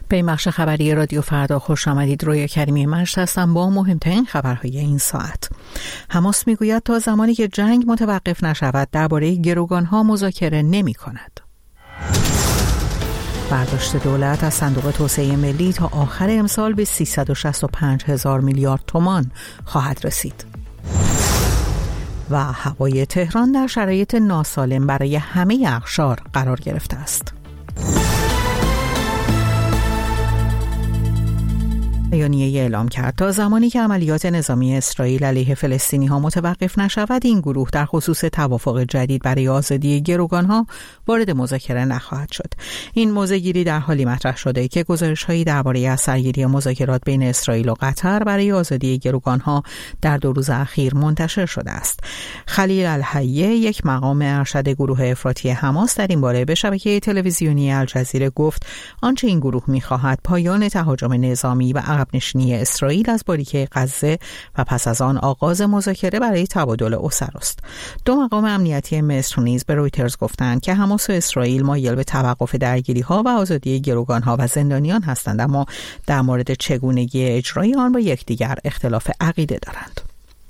به این بخش خبری رادیو فردا خوش آمدید. رویا کریمی مجد هستم با مهمترین خبرهای این ساعت. حماس میگوید تا زمانی که جنگ متوقف نشود درباره گروگانها مذاکره نمی کند. برداشت دولت از صندوق توسعه ملی تا آخر امسال به 365,000 میلیارد تومان خواهد رسید. و هوای تهران در شرایط ناسالم برای همه اقشار قرار گرفته است. بیانیه اعلام کرد تا زمانی که عملیات نظامی اسرائیل علیه فلسطینی‌ها متوقف نشود این گروه در خصوص توافق جدید برای آزادی گروگانها وارد مذاکره نخواهد شد. این موضع‌گیری در حالی مطرح شده که گزارش‌هایی درباره اثرگیری مذاکرات بین اسرائیل و قطر برای آزادی گروگانها در 2 روز اخیر منتشر شده است. خلیل الحیه، یک مقام ارشد گروه افراطی حماس، در این باره به شبکه تلویزیونی الجزیره گفت آنچه این گروه می‌خواهد پایان تهاجم نظامی و عقب نشینی اسرائیل از باریکه غزه و پس از آن آغاز مذاکره برای تبادل اسر است. 2 مقام امنیتی مصر نیز به رویترز گفتند که حماس و اسرائیل مایل به توقف درگیری‌ها و آزادی گروگان‌ها و زندانیان هستند، اما در مورد چگونگی اجرای آن با یکدیگر اختلاف عقیده دارند.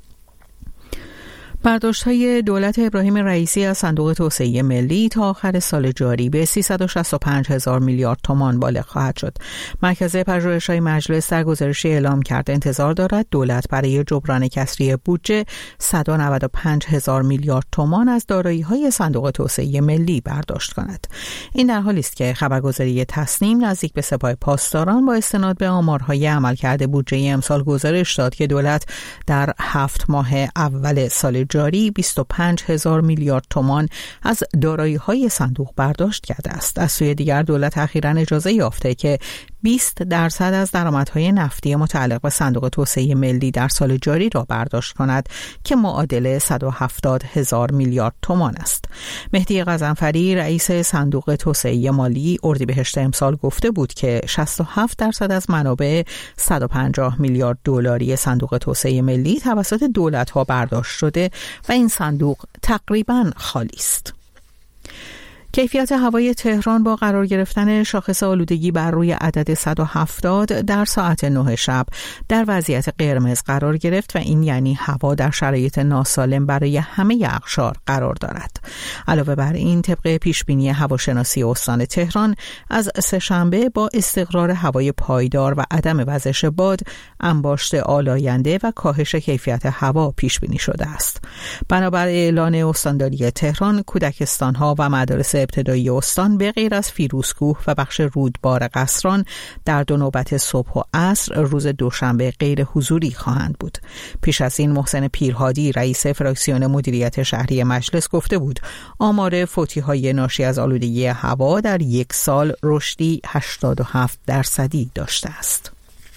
برداشت‌های دولت ابراهیم رئیسی از صندوق توسعه ملی تا آخر سال جاری به 365,000 میلیارد تومان بالغ خواهد شد. مرکز پژوهش‌های مجلس در گزارشی اعلام کرده انتظار دارد دولت برای جبران کسری بودجه 195,000 میلیارد تومان از دارایی‌های صندوق توسعه ملی برداشت کند. این در حالی است که خبرگزاری تصنیم نزدیک به سپاه پاسداران با استناد به آمارهای عملکرد بودجه امسال گزارش داد که دولت در 7 ماه اول سال جاری 25,000 میلیارد تومان از دارایی‌های صندوق برداشت کرده است. از سوی دیگر دولت اخیراً اجازه یافته که 20% از درآمدهای نفتی متعلق به صندوق توسعه ملی در سال جاری را برداشت کند که معادل 170,000 میلیارد تومان است. مهدی غضنفری رئیس صندوق توسعه مالی اردیبهشت امسال گفته بود که 67% از منابع 150 میلیارد دلاری صندوق توسعه ملی توسط دولت‌ها برداشت شده و این صندوق تقریباً خالی است. کیفیت هوای تهران با قرار گرفتن شاخص آلودگی بر روی عدد 170 در ساعت 9 شب در وضعیت قرمز قرار گرفت و این یعنی هوا در شرایط ناسالم برای همه اقشار قرار دارد. علاوه بر این طبق پیشبینی هواشناسی استان تهران از سه‌شنبه با استقرار هوای پایدار و عدم وزش باد انباشت آلاینده و کاهش کیفیت هوا پیش بینی شده است. بنابر اعلان استانداری تهران کودکستان‌ها و مدارس ابتدایی استان به غیر از فیروزکوه و بخش رودبار قصران در 2 نوبت صبح و عصر روز دوشنبه غیر حضوری خواهند بود. پیش از این محسن پیرهادی رئیس فراکسیون مدیریت شهری مجلس گفته بود آمار فوتی‌های ناشی از آلودگی هوا در 1 سال رشدی 87% داشته است.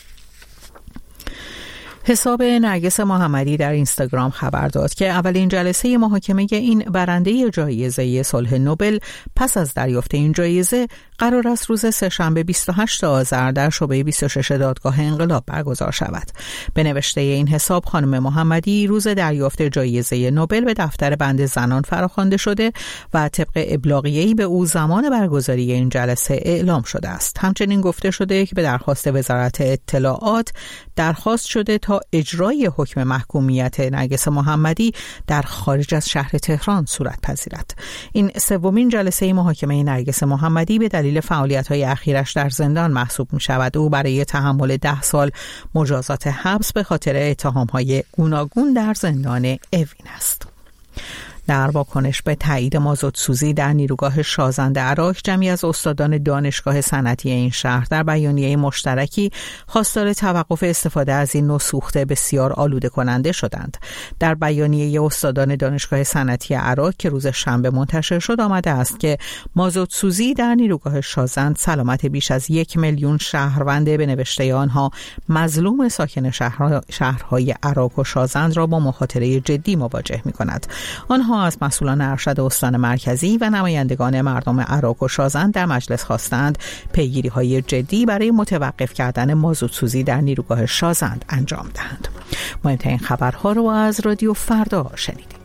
حساب نرگس محمدی در اینستاگرام خبر داد که اولین جلسه محاکمه این برنده جایزه صلح نوبل پس از دریافت این جایزه قرار است روز سه‌شنبه 28 آذر در شعبه 26 دادگاه انقلاب برگزار شود. به نوشته این حساب خانم محمدی روز دریافت جایزه نوبل به دفتر بند زنان فراخوانده شده و طبق ابلاغیه‌ای به او زمان برگزاری این جلسه اعلام شده است. همچنین گفته شده که به درخواست وزارت اطلاعات درخواست شده تا اجرای حکم محکومیت نرگس محمدی در خارج از شهر تهران صورت پذیرد. این سومین جلسه محاکمه نرگس محمدی به دلیل فعالیت‌های اخیرش در زندان محسوب می‌شود. او برای تحمل 10 سال مجازات حبس به خاطر اتهام‌های گوناگون در زندان اوین است. در واکنش به تایید مازوتسوزی در نیروگاه شازند عراق جمعی از استادان دانشگاه صنعتی این شهر در بیانیه مشترکی خواستار توقف استفاده از این نوع سوخت بسیار آلوده کننده شدند. در بیانیه استادان دانشگاه صنعتی عراق که روز شنبه منتشر شد آمده است که مازوتسوزی در نیروگاه شازند سلامت بیش از 1 میلیون شهروند به نوشته آنها مظلوم ساکن شهرهای عراق و شازند را با مخاطره جدی مواجه می‌کند. آنها از مسئولان ارشد استان مرکزی و نمایندگان مردم عراق و شازند در مجلس خواستند پیگیری‌های جدی برای متوقف کردن مازوتسوزی در نیروگاه شازند انجام دهند. مهمترین خبرها رو از رادیو فردا شنیدید.